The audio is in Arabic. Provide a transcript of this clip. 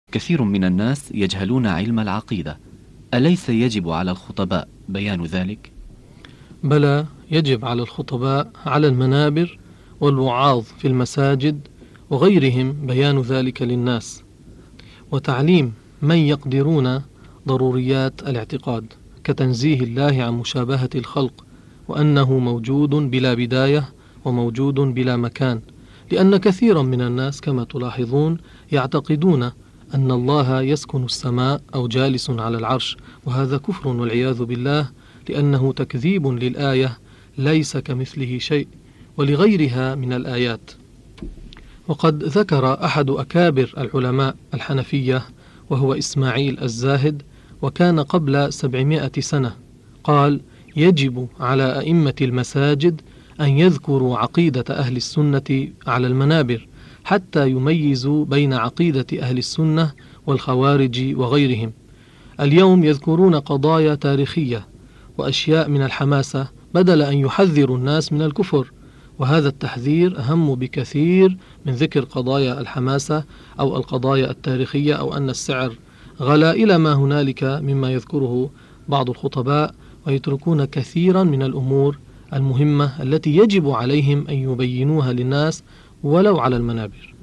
كثير من الناس يجهلون علم العقيدة، أليس يجب على الخطباء بيان ذلك؟ بلى، يجب على الخطباء على المنابر والوعاظ في المساجد وغيرهم بيان ذلك للناس، وتعليم من يقدرون ضروريات الاعتقاد كتنزيه الله عن مشابهة الخلق، وأنه موجود بلا بداية وموجود بلا مكان، لأن كثيرا من الناس كما تلاحظون يعتقدون أن الله يسكن السماء أو جالس على العرش، وهذا كفر والعياذ بالله، لأنه تكذيب للآية ليس كمثله شيء ولغيرها من الآيات. وقد ذكر أحد أكابر العلماء الحنفية وهو إسماعيل الزاهد، وكان قبل 700 سنة، قال: يجب على أئمة المساجد أن يذكروا عقيدة أهل السنة على المنابر حتى يميزوا بين عقيدة أهل السنة والخوارج وغيرهم. اليوم يذكرون قضايا تاريخية وأشياء من الحماسة بدل أن يحذروا الناس من الكفر، وهذا التحذير أهم بكثير من ذكر قضايا الحماسة أو القضايا التاريخية أو أن السعر غلا إلى ما هنالك مما يذكره بعض الخطباء، ويتركون كثيرا من الأمور المهمة التي يجب عليهم أن يبينوها للناس ولو على المنابر.